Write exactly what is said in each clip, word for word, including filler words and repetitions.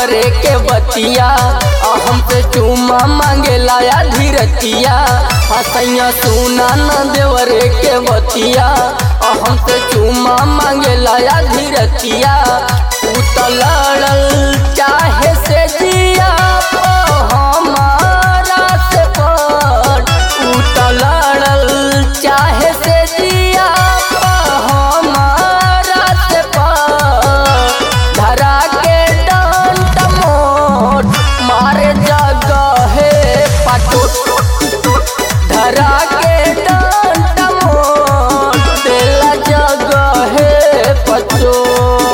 देवरे के बतिया हमसे चुमा मांगेला या धीरतिया सैया सुना न देवरे के बतिया हमसे चुमा मांगेला या धीरतिया तू तो लड़ल चाहे से जिया हमारा से पर तू तो लड़ल चाहे से जिया हमारा से पर धरा के डंट मोट मारे जगह पटोट धरा के डंट मोट तेला जगह पटोट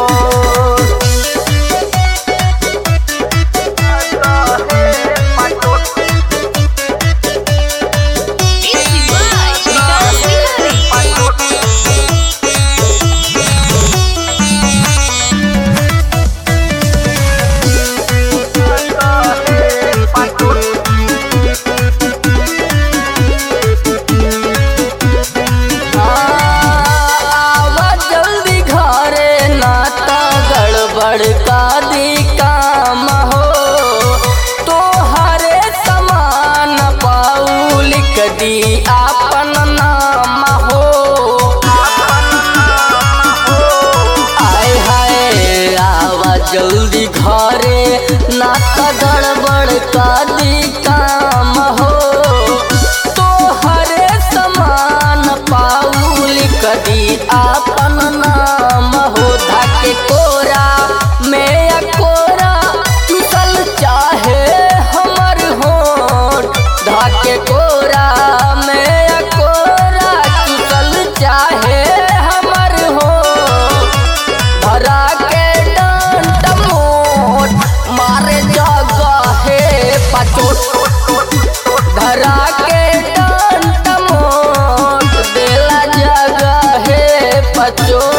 बड़का दी काम हो तो हरे समान पाऊ लिख दी आपन नाम हो आए हाय आवा जल्दी घरे ना तो गड़बड़ का दी काम हो तो हरे समान पाऊ लिख दी आपन नाम हो धाके कोरा मैं कोरा चुसल चाहे हमर होठ धाके कोरा मैं कोरा चुसल चाहे हमर होठ धरा के डंट मोट मारे जगह पचोट धरा के डंट मोट देला जगह पचोट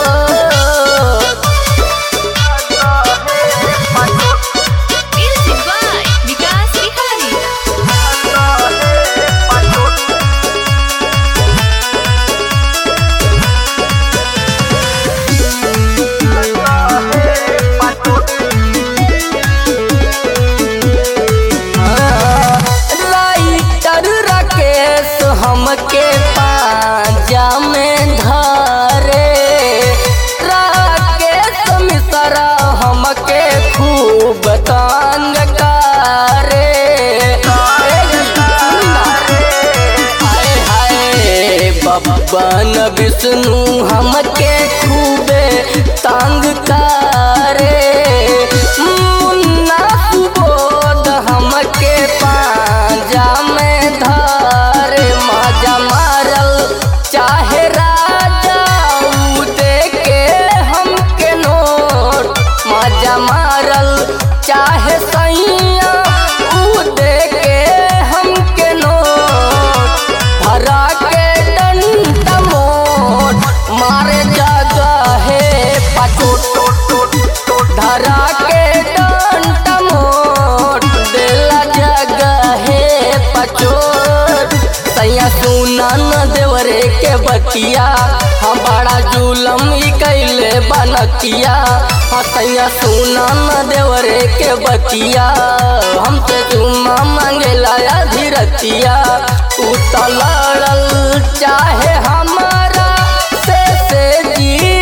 हमके पाजा में धरे राकेश मिश्रा हमके खूब तंग करे हाय हाय बब्बन विष्णु हमके खूबे तंग करे मुन्ना सुबोध हमके पाजा में धरे माजा मारल चाहे राजा ऊ दे के हमके नोट माजा मारल चाहे सैया ऊ दे के हमके नोट धरा के डंट मोट मारे जगह पचोट धरा के डंट मोट देला जगह पचोट सैया सुना न देवरे के बतिया हम बड़ा जुलम ही कैले बनतिया सैया सुना न देवरे के बतिया हमसे चुम्मा मांगेला या धीरतिया उ तो लड़ल चाहे हमारा से से जी